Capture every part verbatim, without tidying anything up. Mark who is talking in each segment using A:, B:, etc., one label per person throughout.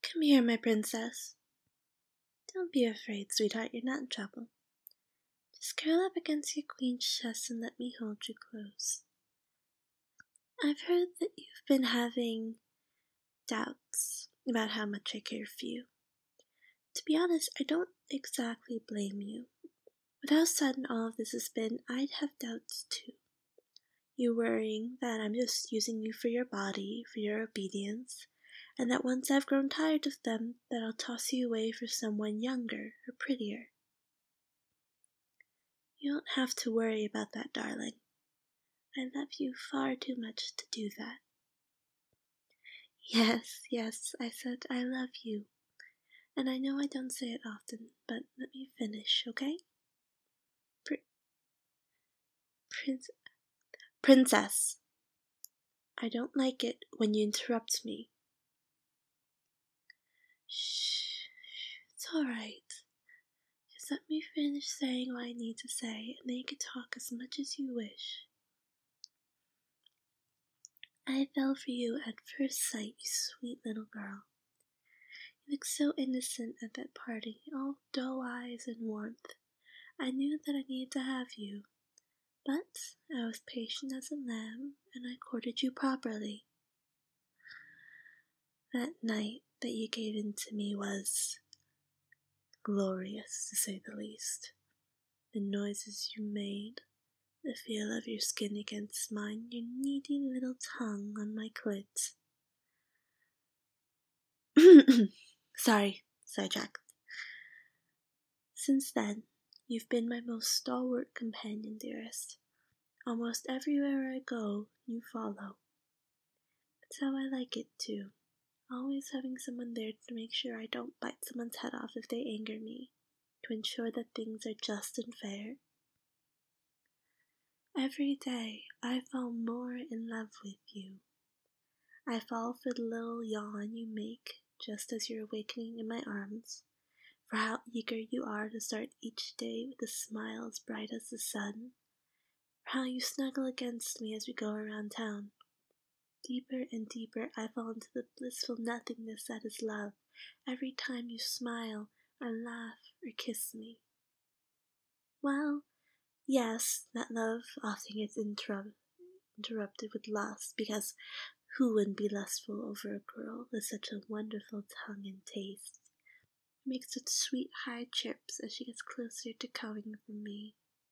A: Come here, my princess. Don't be afraid, sweetheart, you're not in trouble. Just curl up against your queen's chest and let me hold you close. I've heard that you've been having doubts about how much I care for you. To be honest, I don't exactly blame you. With how sudden all of this has been, I'd have doubts too. You worrying that I'm just using you for your body, for your obedience, and that once I've grown tired of them, that I'll toss you away for someone younger or prettier. You don't have to worry about that, darling. I love you far too much to do that. Yes, yes, I said I love you. And I know I don't say it often, but let me finish, okay? Pr- Prince- Princess, I don't like it when you interrupt me. Shh, it's alright. Just let me finish saying what I need to say, and then you can talk as much as you wish. I fell for you at first sight, you sweet little girl. You looked so innocent at that party, all doe eyes and warmth. I knew that I needed to have you, but I was patient as a lamb, and I courted you properly. That night that you gave in to me was glorious, to say the least. The noises you made, the feel of your skin against mine, your needy little tongue on my clit. Sorry, sidetracked. Since then, you've been my most stalwart companion, dearest. Almost everywhere I go, you follow. That's how I like it, too. Always having someone there to make sure I don't bite someone's head off if they anger me, to ensure that things are just and fair. Every day, I fall more in love with you. I fall for the little yawn you make just as you're awakening in my arms, for how eager you are to start each day with a smile as bright as the sun, for how you snuggle against me as we go around town. Deeper and deeper I fall into the blissful nothingness that is love, every time you smile or laugh or kiss me. Well, yes, that love often gets interrupt- interrupted with lust, because who wouldn't be lustful over a girl with such a wonderful tongue and taste? It makes such sweet high chirps as she gets closer to coming from me.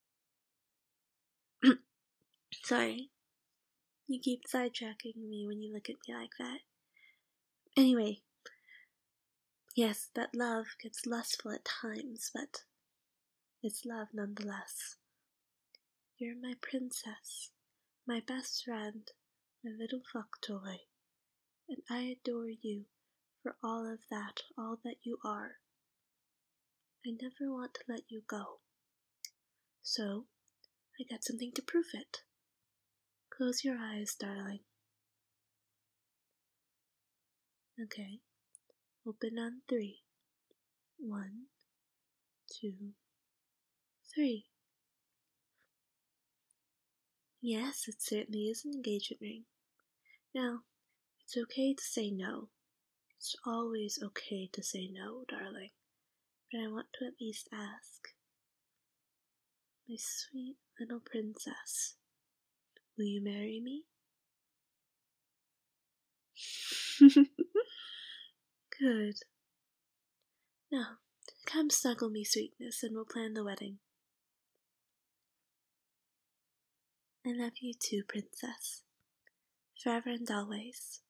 A: Sorry. You keep sidetracking me when you look at me like that. Anyway, yes, that love gets lustful at times, but it's love nonetheless. You're my princess, my best friend, my little fuck toy, and I adore you for all of that, all that you are. I never want to let you go. So, I got something to prove it. Close your eyes, darling. Okay, open on three. One, two, three. Yes, it certainly is an engagement ring. Now, it's okay to say no. It's always okay to say no, darling. But I want to at least ask. My sweet little princess, will you marry me? Good. Now, come snuggle me, sweetness, and we'll plan the wedding. I love you too, princess. Forever and always.